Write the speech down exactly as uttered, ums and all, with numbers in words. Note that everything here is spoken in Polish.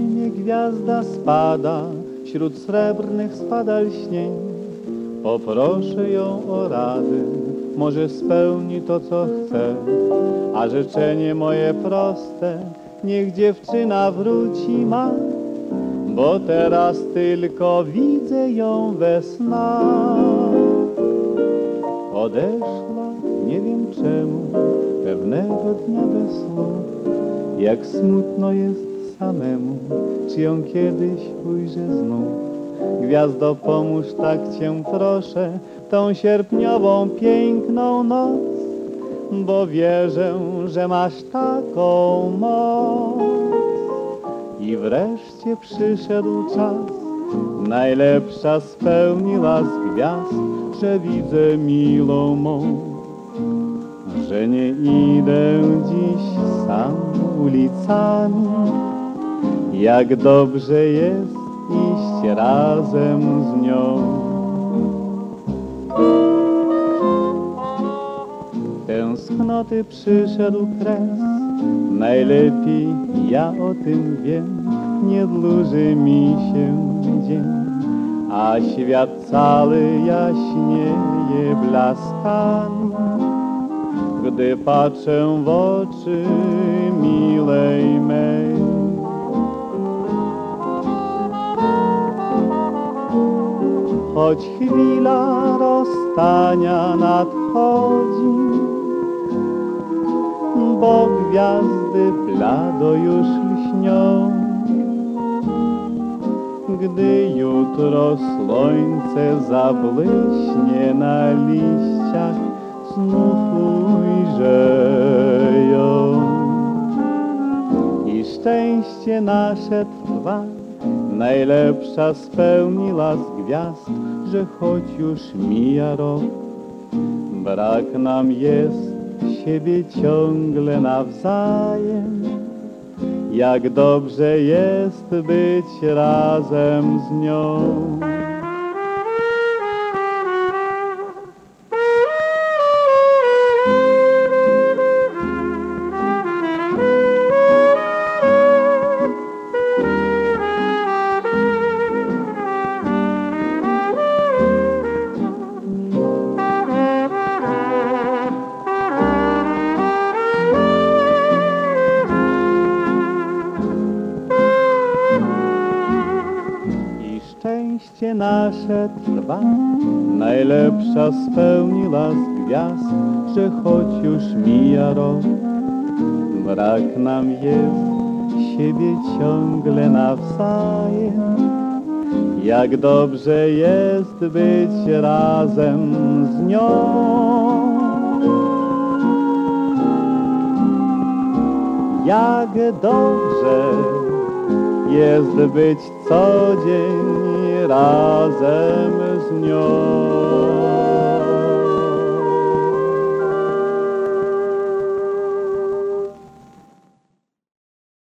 ziemię gwiazda spada, wśród srebrnych spadal śnień. Poproszę ją o rady, może spełni to, co chce, a życzenie moje proste, niech dziewczyna wróci ma, bo teraz tylko widzę ją we snach. Odeszła, nie wiem czemu, pewnego dnia bez słów, jak smutno jest samemu, czy ją kiedyś ujrzę znów. Gwiazdo, pomóż, tak cię proszę, tą sierpniową piękną noc, bo wierzę, że masz taką moc. I wreszcie przyszedł czas, najlepsza spełniła z gwiazd, że widzę milą mą, że nie idę dziś sam ulicami. Jak dobrze jest iść razem z nią. Tęsknoty przyszedł kres, najlepiej ja o tym wiem, nie dłuży mi się dzień, a świat cały jaśnieje blaskami, gdy patrzę w oczy milej mej. Choć chwila rozstania nadchodzi, bo gwiazdy blado już lśnią. Gdy jutro słońce zabłyśnie na liściach, znów ujrzę ją. I szczęście nasze trwa, najlepsza spełniła z gwiazd, że choć już mija rok, brak nam jest siebie ciągle nawzajem. Jak dobrze jest być razem z nią. Szczęście nasze trwa, najlepsza spełniła z gwiazd, że choć już mija rok, brak nam jest siebie ciągle nawzajem. Jak dobrze jest być razem z nią. Jak dobrze jest być co dzień razem z nią.